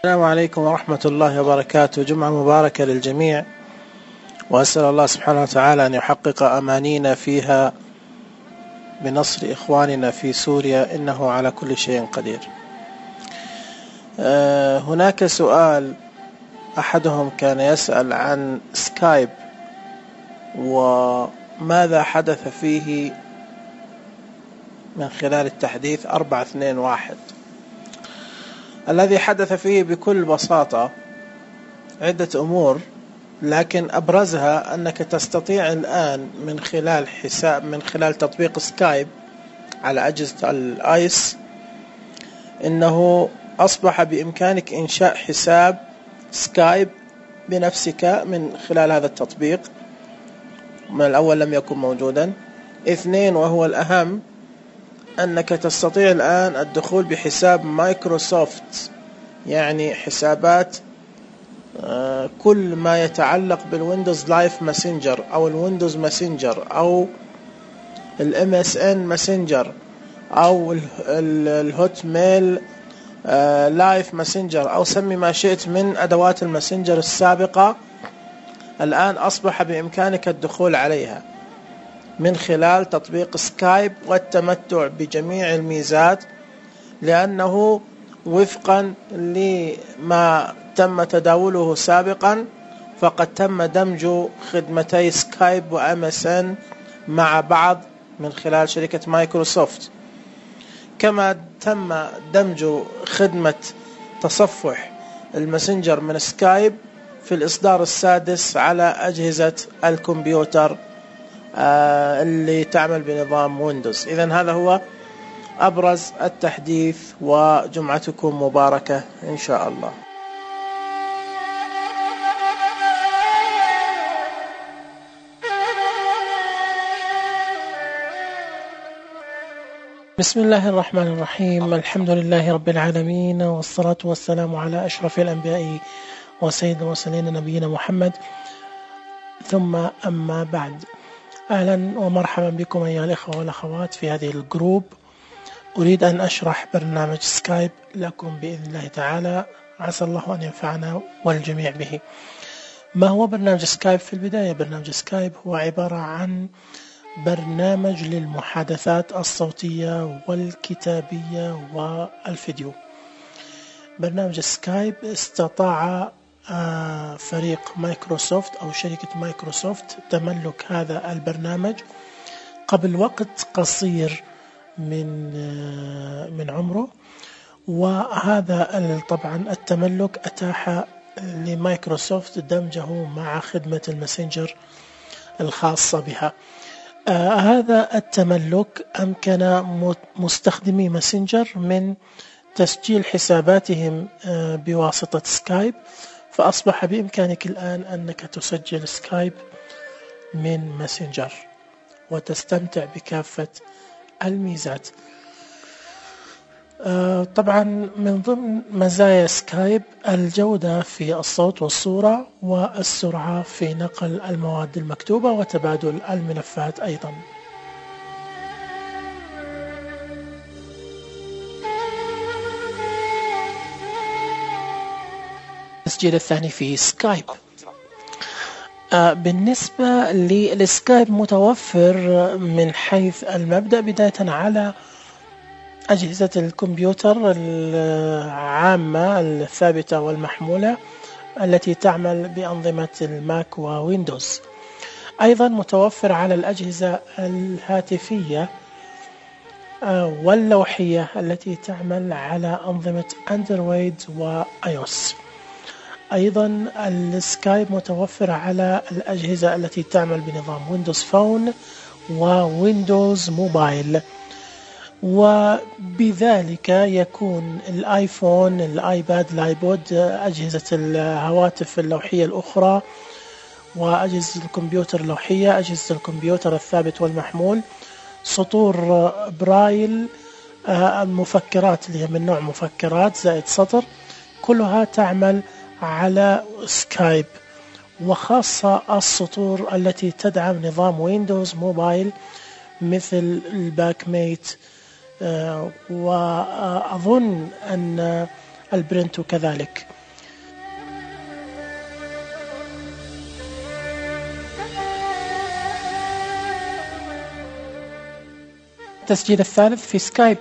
السلام عليكم ورحمة الله وبركاته. جمعة مباركة للجميع، وأسأل الله سبحانه وتعالى أن يحقق أمانينا فيها بنصر إخواننا في سوريا، إنه على كل شيء قدير. هناك سؤال، أحدهم كان يسأل عن سكايب وماذا حدث فيه من خلال التحديث 4.2.1. الذي حدث فيه بكل بساطة عدة أمور، لكن أبرزها أنك تستطيع الآن من خلال تطبيق سكايب على أجهزة الآيس، إنه أصبح بإمكانك إنشاء حساب سكايب بنفسك من خلال هذا التطبيق. من الأول لم يكن موجودا. 2، وهو الأهم، أنك تستطيع الآن الدخول بحساب مايكروسوفت، يعني حسابات كل ما يتعلق بالويندوز لايف ماسنجر أو الويندوز ماسنجر أو الMSN ماسنجر أو الهوت ميل لايف ماسنجر، أو سمي ما شئت من أدوات الماسنجر السابقة. الآن أصبح بإمكانك الدخول عليها من خلال تطبيق سكايب والتمتع بجميع الميزات، لأنه وفقا لما تم تداوله سابقا فقد تم دمج خدمتي سكايب وMSN مع بعض من خلال شركة مايكروسوفت، كما تم دمج خدمة تصفح الماسنجر من سكايب في الإصدار السادس على أجهزة الكمبيوتر اللي تعمل بنظام ويندوز. إذن هذا هو أبرز التحديث، وجمعتكم مباركة إن شاء الله. بسم الله الرحمن الرحيم. الحمد لله رب العالمين، والصلاة والسلام على أشرف الأنبياء وسيد المرسلين نبينا محمد، ثم أما بعد. أهلا ومرحبا بكم أيها الإخوة والأخوات في هذه الجروب. أريد أن أشرح برنامج سكايب لكم بإذن الله تعالى، عسى الله أن ينفعنا والجميع به. ما هو برنامج سكايب؟ في البداية برنامج سكايب هو عبارة عن برنامج للمحادثات الصوتية والكتابية والفيديو. برنامج سكايب استطاع فريق مايكروسوفت أو شركة مايكروسوفت تملك هذا البرنامج قبل وقت قصير من عمره، وهذا طبعا التملك أتاح لمايكروسوفت دمجه مع خدمة الماسنجر الخاصة بها. هذا التملك أمكن مستخدمي ماسنجر من تسجيل حساباتهم بواسطة سكايب، فأصبح بإمكانك الآن أنك تسجل سكايب من ماسنجر وتستمتع بكافة الميزات. طبعا من ضمن مزايا سكايب الجودة في الصوت والصورة والسرعة في نقل المواد المكتوبة وتبادل الملفات أيضا. التسجيل الثاني في سكايب. بالنسبة للسكايب متوفر من حيث المبدأ بداية على أجهزة الكمبيوتر العامة الثابتة والمحمولة التي تعمل بأنظمة الماك وويندوز. أيضا متوفر على الأجهزة الهاتفية واللوحية التي تعمل على أنظمة أندرويد وآيوس. أيضا السكايب متوفر على الأجهزة التي تعمل بنظام ويندوز فون وويندوز موبايل، وبذلك يكون الآيفون، الآيباد، الآيبود، أجهزة الهواتف اللوحية الأخرى وأجهزة الكمبيوتر اللوحية، أجهزة الكمبيوتر الثابت والمحمول، سطور برايل، المفكرات اللي هي من نوع مفكرات زائد سطر، كلها تعمل على سكايب، وخاصة السطور التي تدعم نظام ويندوز موبايل مثل الباك ميت، وأظن أن البرنتو كذلك. التسجيل الثالث في سكايب.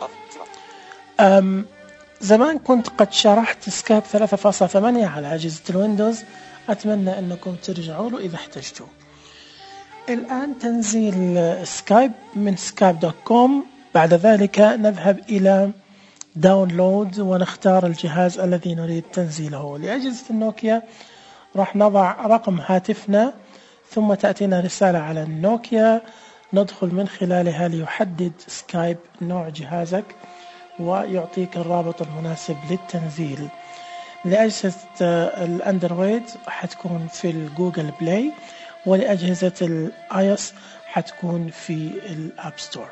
زمان كنت قد شرحت سكايب 3.8 على أجهزة الويندوز، أتمنى أنكم ترجعوا له إذا احتجتوا. الآن تنزيل سكايب من skype.com. بعد ذلك نذهب إلى داونلود ونختار الجهاز الذي نريد تنزيله. لأجهزة النوكيا راح نضع رقم هاتفنا، ثم تأتينا رسالة على النوكيا ندخل من خلالها ليحدد سكايب نوع جهازك ويعطيك الرابط المناسب للتنزيل. لأجهزة الأندرويد حتكون في الجوجل بلاي، ولأجهزة الآيوس حتكون في الأب ستور.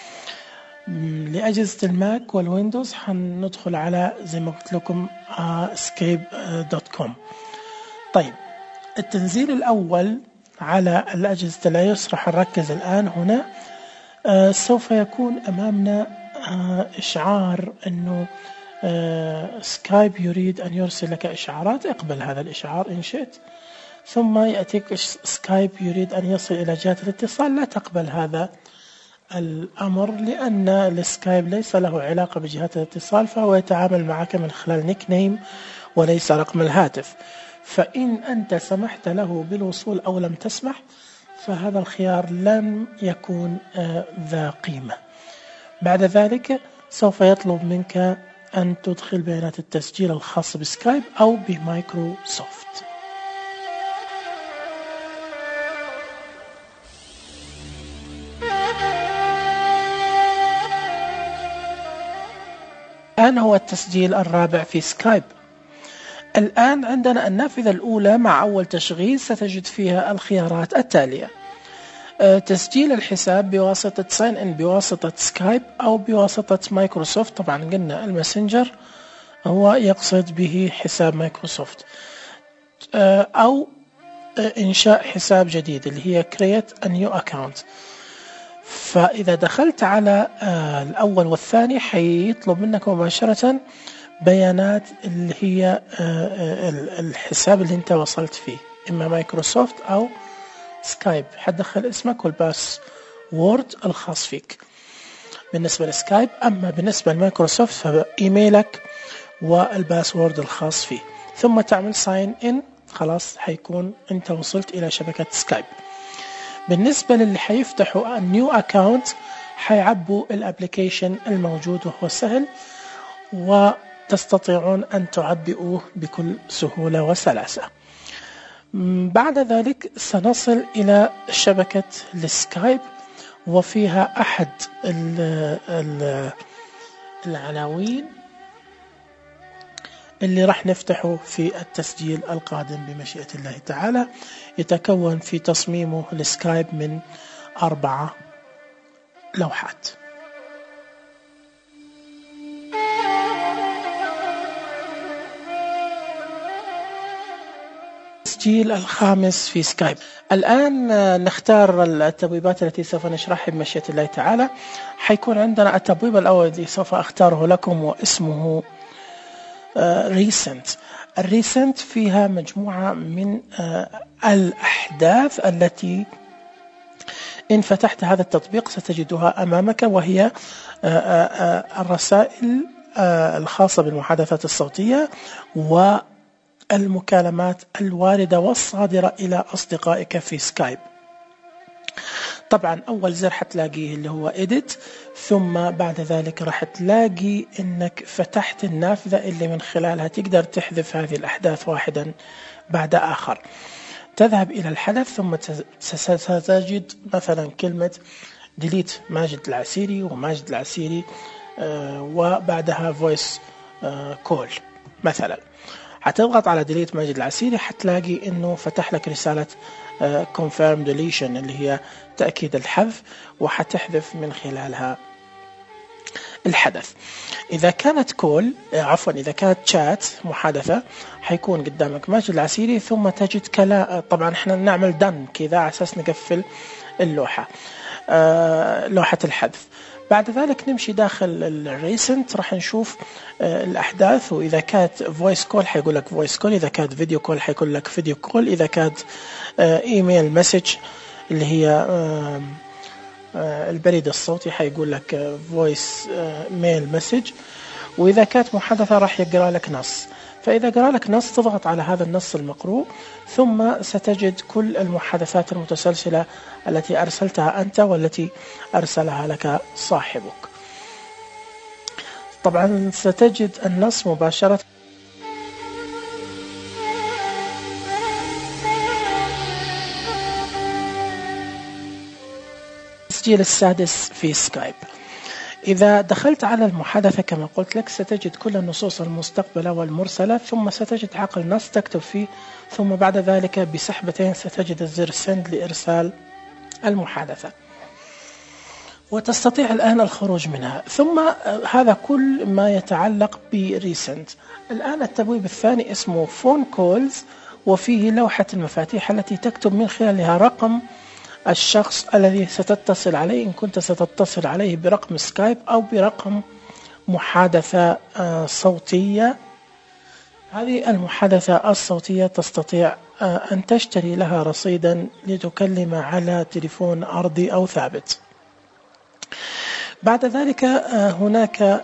لأجهزة الماك والويندوز حندخل على زي ما قلت لكم skype.com. طيب التنزيل الأول على الأجهزة الآيوس راح نركز الآن هنا. سوف يكون أمامنا إشعار أنه سكايب يريد أن يرسل لك إشعارات، اقبل هذا الإشعار إن شئت. ثم يأتيك سكايب يريد أن يصل إلى جهات الاتصال، لا تقبل هذا الأمر لأن السكايب ليس له علاقة بجهات الاتصال، فهو يتعامل معك من خلال نيك نيم وليس رقم الهاتف. فإن أنت سمحت له بالوصول أو لم تسمح فهذا الخيار لن يكون ذا قيمة. بعد ذلك سوف يطلب منك أن تدخل بيانات التسجيل الخاص بسكايب أو بمايكروسوفت. الآن هو التسجيل الرابع في سكايب. الآن عندنا النافذة الأولى مع أول تشغيل ستجد فيها الخيارات التالية: تسجيل الحساب بواسطة ساين إن بواسطة سكايب أو بواسطة مايكروسوفت. طبعا قلنا الماسنجر هو يقصد به حساب مايكروسوفت، أو إنشاء حساب جديد اللي هي create a new account. فإذا دخلت على الأول والثاني حيطلب منك مباشرة بيانات اللي هي الحساب اللي انت وصلت فيه، إما مايكروسوفت أو سكايب. حتدخل اسمك والباسورد الخاص فيك بالنسبة لسكايب. أما بالنسبة لمايكروسوفت فإيميلك والباسورد الخاص فيه، ثم تعمل ساين إن. خلاص حيكون انت وصلت إلى شبكة سكايب. بالنسبة للي حيفتحوا نيو أكاونت حيعبوا الابليكيشن الموجود وهو سهل، وتستطيعون أن تعبئوه بكل سهولة وسلاسة. بعد ذلك سنصل إلى شبكة السكايب، وفيها أحد العناوين اللي راح نفتحه في التسجيل القادم بمشيئة الله تعالى. يتكون في تصميمه السكايب من 4 لوحات. التسجيل الخامس في سكايب. الآن نختار التبويبات التي سوف نشرحها بمشيئة الله تعالى. حيكون عندنا التبويب الأول الذي سوف أختاره لكم واسمه recent. الريسنت فيها مجموعة من الأحداث التي إن فتحت هذا التطبيق ستجدها أمامك، وهي الرسائل الخاصة بالمحادثات الصوتية والمكالمات الواردة والصادرة إلى أصدقائك في سكايب. طبعا أول زر حتلاقيه اللي هو edit، ثم بعد ذلك راح تلاقي إنك فتحت النافذة اللي من خلالها تقدر تحذف هذه الأحداث واحدا بعد آخر. تذهب إلى الحدث ثم ستجد مثلا كلمة delete ماجد العسيري وماجد العسيري وبعدها voice call مثلا. هتضغط على delete ماجد العسيري حتلاقي إنه فتح لك رسالة confirm deletion اللي هي تأكيد الحذف، وحتحذف من خلالها الحدث. إذا كانت إذا كانت شات محادثة حيكون قدامك ماجد العسيري ثم تجد كلام. طبعا احنا نعمل done كذا على أساس نقفل اللوحة، لوحة الحذف. بعد ذلك نمشي داخل الريسنت راح نشوف الأحداث، وإذا كانت فويس كول حيقول لك فويس كول، إذا كانت فيديو كول حيقول لك فيديو كول، إذا كانت إيميل مسج اللي هي البريد الصوتي حيقول لك voice mail message، وإذا كانت محادثة راح يقرأ لك نص. فإذا قرأ لك نص تضغط على هذا النص المقروء، ثم ستجد كل المحادثات المتسلسلة التي أرسلتها أنت والتي أرسلها لك صاحبك. طبعا ستجد النص مباشرة. التسجيل السادس في سكايب. إذا دخلت على المحادثة كما قلت لك ستجد كل النصوص المستقبلة والمرسلة، ثم ستجد عقل نص تكتب فيه، ثم بعد ذلك بسحبتين ستجد الزر سند لإرسال المحادثة، وتستطيع الآن الخروج منها. ثم هذا كل ما يتعلق بريسنت. الآن التبويب الثاني اسمه فون كولز، وفيه لوحة المفاتيح التي تكتب من خلالها رقم الشخص الذي ستتصل عليه، إن كنت ستتصل عليه برقم سكايب أو برقم محادثة صوتية. هذه المحادثة الصوتية تستطيع أن تشتري لها رصيدا لتكلم على تليفون أرضي أو ثابت. بعد ذلك هناك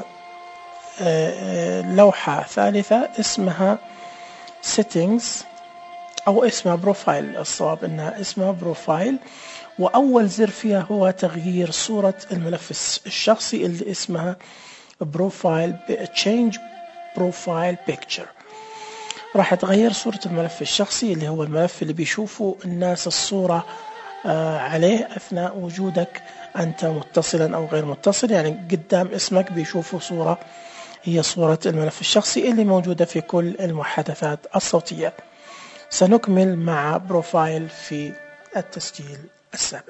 لوحة ثالثة اسمها settings، أو اسمها بروفايل، الصواب أنها اسمها بروفايل، وأول زر فيها هو تغيير صورة الملف الشخصي اللي اسمها بروفايل change profile picture. راح تغير صورة الملف الشخصي اللي هو الملف اللي بيشوفوا الناس الصورة عليه أثناء وجودك أنت متصلا أو غير متصل، يعني قدام اسمك بيشوفوا صورة هي صورة الملف الشخصي اللي موجودة في كل المحادثات الصوتية. سنكمل مع بروفايل في التسجيل السابع.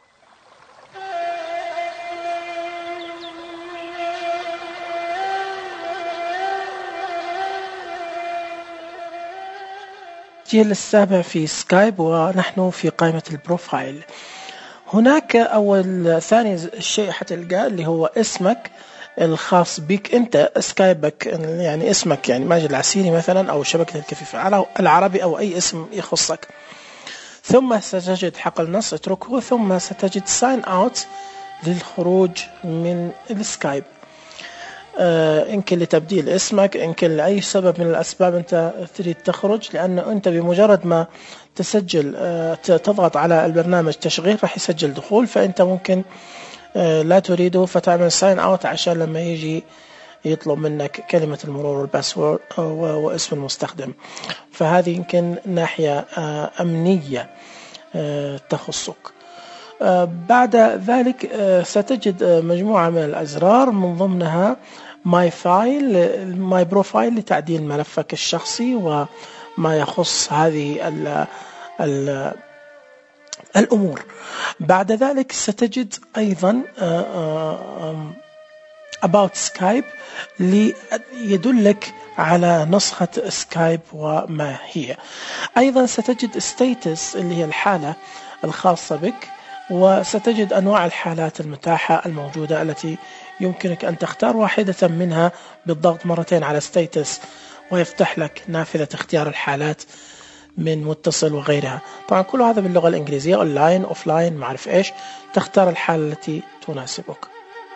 التسجيل السابع في سكايب، ونحن في قائمة البروفايل. هناك أول ثاني شيء حتلقاه اللي هو اسمك الخاص بك أنت، سكايبك، يعني اسمك، يعني ماجد العسيري مثلا، أو شبكة الكفيف العربي، أو أي اسم يخصك. ثم ستجد حقل نص اتركه، ثم ستجد ساين اوت للخروج من السكايب، إن كان لتبديل اسمك، إن كان لأي سبب من الأسباب أنت تريد تخرج، لأنه أنت بمجرد ما تسجل تضغط على البرنامج تشغيل راح يسجل دخول، فأنت ممكن لا تريده فتعمل ساين اوت عشان لما يجي يطلب منك كلمة المرور والباسورد واسم المستخدم. فهذه يمكن ناحية أمنية تخصك. بعد ذلك ستجد مجموعة من الأزرار، من ضمنها ماي فايل، ماي بروفايل لتعديل ملفك الشخصي وما يخص هذه الأمور. بعد ذلك ستجد أيضا About Skype ليدلك على نسخة سكايب وما هي. أيضا ستجد Status اللي هي الحالة الخاصة بك، وستجد أنواع الحالات المتاحة الموجودة التي يمكنك أن تختار واحدة منها بالضغط مرتين على Status، ويفتح لك نافذة اختيار الحالات من متصل وغيرها. طبعا كل هذا باللغة الإنجليزية، أونلاين أوفلاين ما أعرف إيش، تختار الحالة التي تناسبك.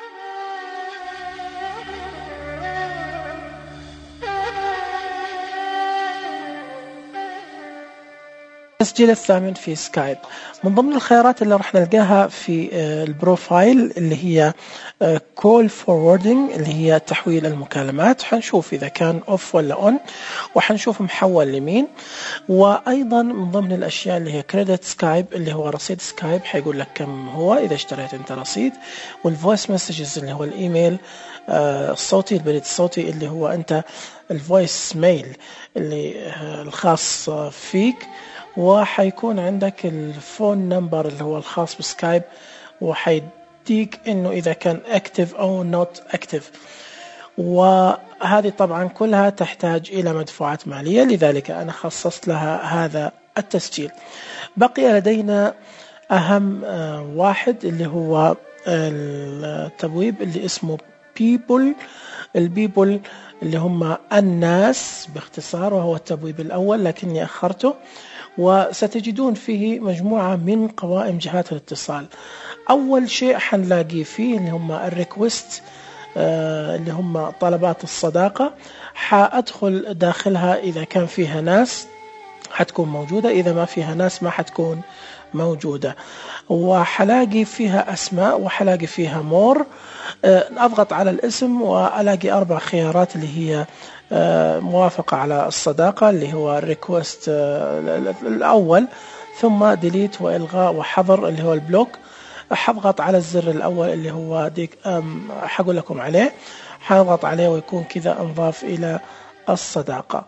التسجيل الثامن في سكايب. من ضمن الخيارات اللي راح نلقاها في البروفايل اللي هي call forwarding، اللي هي تحويل المكالمات. حنشوف إذا كان off ولا on، وحنشوف محول لمين. وأيضا من ضمن الأشياء اللي هي credit سكايب، اللي هو رصيد سكايب، حيقول لك كم هو إذا اشتريت أنت رصيد. والفويس مسجز اللي هو الإيميل الصوتي، البريد الصوتي اللي هو أنت الفويس ميل اللي الخاص فيك. وحيكون عندك الفون نمبر اللي هو الخاص بسكايب، وحيديك انه اذا كان اكتف او نوت اكتف. وهذه طبعا كلها تحتاج الى مدفوعات مالية، لذلك انا خصصت لها هذا التسجيل. بقي لدينا اهم واحد اللي هو التبويب اللي اسمه people. البيبل اللي هم الناس باختصار، وهو التبويب الاول لكني اخرته. وستجدون فيه مجموعة من قوائم جهات الاتصال. أول شيء حنلاقي فيه اللي هم الريكوست، اللي هم طلبات الصداقة. حأدخل داخلها إذا كان فيها ناس حتكون موجودة، إذا ما فيها ناس ما حتكون موجودة. وحلاقي فيها أسماء وحلاقي فيها مور. أضغط على الاسم وألاقي 4 خيارات اللي هي موافقة على الصداقة اللي هو الريكوست الأول، ثم ديليت وإلغاء وحظر اللي هو البلوك. حضغط على الزر الأول اللي هو ديك حقول لكم عليه، حضغط عليه ويكون كذا انضاف إلى الصداقة.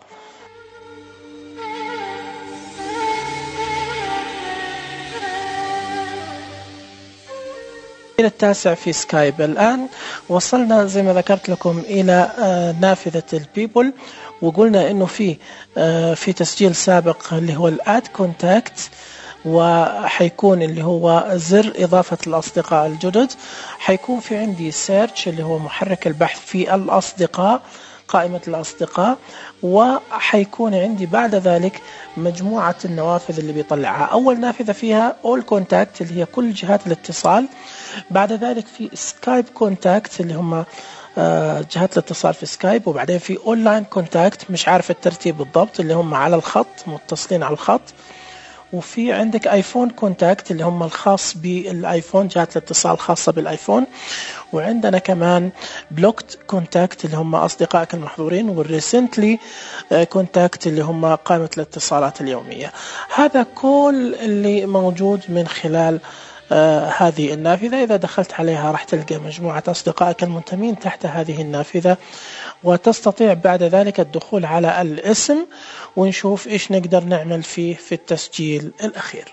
إلى 9 في سكايب. الآن وصلنا زي ما ذكرت لكم إلى نافذة البيبل، وقلنا إنه في تسجيل سابق اللي هو الاد كونتاكت، وحيكون اللي هو زر إضافة الأصدقاء الجدد. حيكون في عندي سيرش اللي هو محرك البحث في الأصدقاء، قائمة الأصدقاء، وحيكون عندي بعد ذلك مجموعة النوافذ اللي بيطلعها. أول نافذة فيها All Contact اللي هي كل جهات الاتصال. بعد ذلك في سكايب كونتاكت اللي هم جهات الاتصال في سكايب. وبعدين في أونلاين كونتاكت مش عارف الترتيب بالضبط، اللي هم على الخط متصلين على الخط. وفي عندك ايفون كونتاكت اللي هم الخاص بالايفون، جهات الاتصال الخاصة بالايفون. وعندنا كمان بلوكت كونتاكت اللي هم اصدقائك المحظورين، والريسنتلي كونتاكت اللي هم قائمة الاتصالات اليومية. هذا كل اللي موجود من خلال هذه النافذة. إذا دخلت عليها راح تلقى مجموعة أصدقائك المنتمين تحت هذه النافذة، وتستطيع بعد ذلك الدخول على الاسم ونشوف إيش نقدر نعمل فيه في التسجيل الأخير.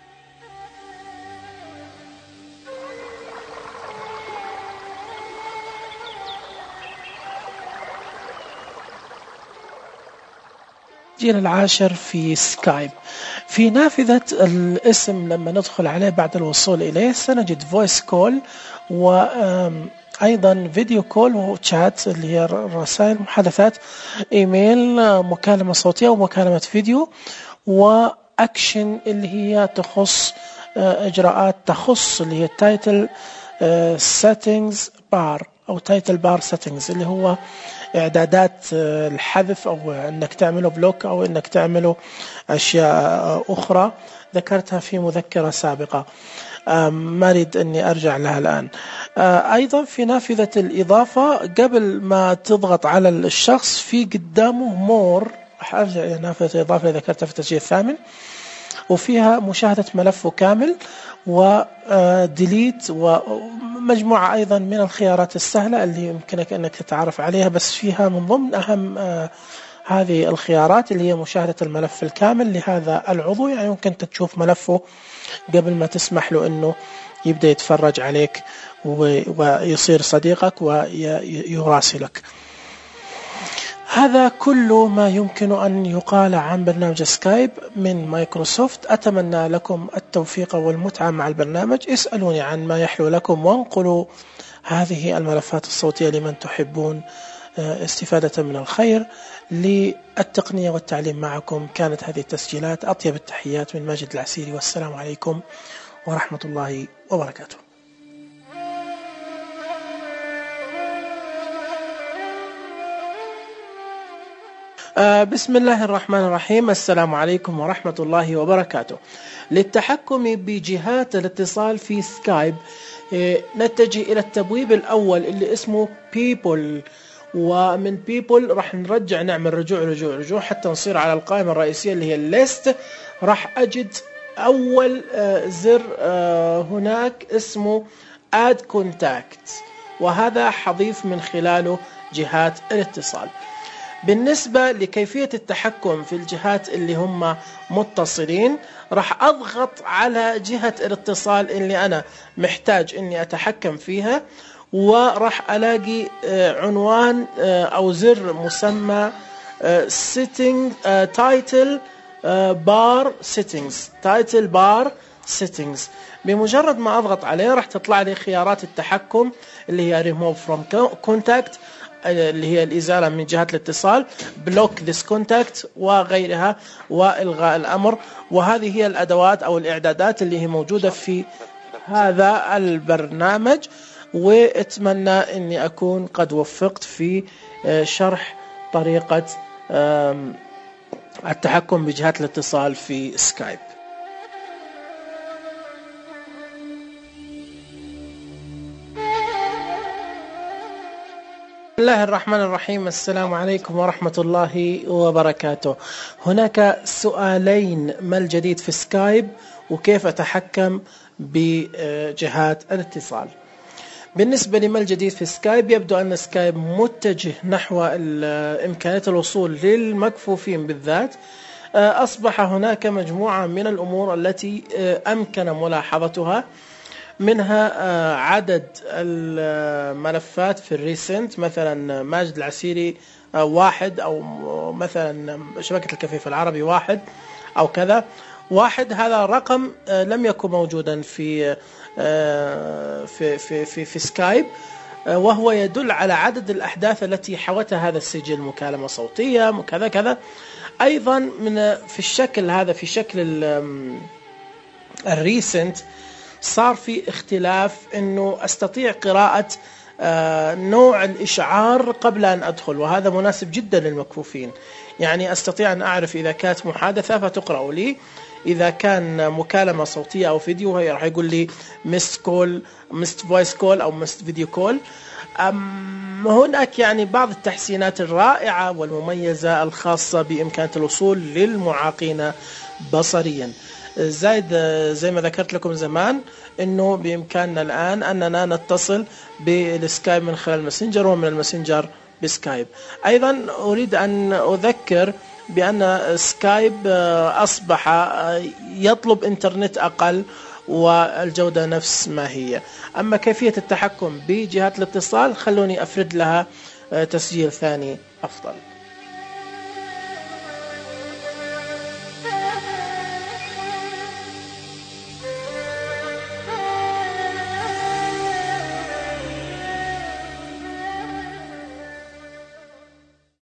التسجيل العاشر في سكايب. في نافذة الاسم لما ندخل عليه بعد الوصول إليه سنجد فويس كول، وأيضا فيديو كول وشات اللي هي رسائل محادثات، إيميل، مكالمة صوتية ومكالمة فيديو، وأكشن اللي هي تخص إجراءات تخص اللي هي تايتل سيتنجز بار أو تايتل بار سيتنجز، اللي هو إعدادات الحذف أو أنك تعمله بلوك أو أنك تعمله أشياء أخرى ذكرتها في مذكرة سابقة، ما أريد أني أرجع لها الآن. أيضا في نافذة الإضافة قبل ما تضغط على الشخص في قدامه مور، راح أرجع إلى نافذة الإضافة اللي ذكرتها في التسجيل الثامن، وفيها مشاهدة ملفه كامل وديليت ومجموعة أيضا من الخيارات السهلة اللي يمكنك أنك تتعرف عليها، بس فيها من ضمن أهم هذه الخيارات اللي هي مشاهدة الملف الكامل لهذا العضو. يعني ممكن تشوف ملفه قبل ما تسمح له أنه يبدأ يتفرج عليك ويصير صديقك ويراسلك. هذا كل ما يمكن أن يقال عن برنامج سكايب من مايكروسوفت. أتمنى لكم التوفيق والمتعة مع البرنامج. اسألوني عن ما يحلو لكم وانقلوا هذه الملفات الصوتية لمن تحبون استفادة من الخير. للتقنية والتعليم معكم كانت هذه التسجيلات. أطيب التحيات من ماجد العسيري، والسلام عليكم ورحمة الله وبركاته. بسم الله الرحمن الرحيم. السلام عليكم ورحمة الله وبركاته. للتحكم بجهات الاتصال في سكايب نتجه إلى التبويب الأول اللي اسمه People، ومن People راح نرجع نعمل رجوع حتى نصير على القائمة الرئيسية اللي هي List. راح أجد أول زر هناك اسمه Add Contact، وهذا حضيف من خلاله جهات الاتصال. بالنسبة لكيفية التحكم في الجهات اللي هم متصلين، راح أضغط على جهة الاتصال اللي أنا محتاج إني أتحكم فيها، وراح ألاقي عنوان أو زر مسمى Title Bar Settings. بمجرد ما أضغط عليه راح تطلع لي خيارات التحكم اللي هي Remove from Contact اللي هي الإزالة من جهات الاتصال، بلوك ذيس كونتاكت وغيرها، وإلغاء الأمر. وهذه هي الأدوات أو الإعدادات اللي هي موجودة في هذا البرنامج. وأتمنى أني أكون قد وفقت في شرح طريقة التحكم بجهات الاتصال في سكايب. بسم الله الرحمن الرحيم. السلام عليكم ورحمة الله وبركاته. هناك سؤالين: ما الجديد في سكايب؟ وكيف أتحكم بجهات الاتصال؟ بالنسبة لما الجديد في سكايب، يبدو أن سكايب متجه نحو إمكانية الوصول للمكفوفين بالذات. أصبح هناك مجموعة من الأمور التي أمكن ملاحظتها، منها عدد الملفات في الريسنت، مثلا ماجد العسيري 1، أو مثلا شبكة الكفيف العربي 1 أو كذا 1. هذا رقم لم يكن موجودا في سكايب، وهو يدل على عدد الأحداث التي حوتها هذا السجل، مكالمة صوتية كذا كذا. أيضا في الشكل هذا، في شكل الريسنت، صار في اختلاف، انه استطيع قراءة نوع الاشعار قبل ان ادخل، وهذا مناسب جدا للمكفوفين. يعني استطيع ان اعرف اذا كانت محادثة فتقرأ لي، اذا كان مكالمة صوتية او فيديو هي راح يقول لي مست كول، مست فويس كول، او مست فيديو كول. هناك يعني بعض التحسينات الرائعة والمميزة الخاصة بإمكانية الوصول للمعاقين بصريا. زائد زي ما ذكرت لكم زمان، انه بامكاننا الان اننا نتصل بالسكايب من خلال الماسنجر، ومن الماسنجر بسكايب. ايضا اريد ان اذكر بان سكايب اصبح يطلب انترنت اقل والجودة نفس ما هي. اما كيفية التحكم بجهات الاتصال، خلوني افرد لها تسجيل ثاني افضل.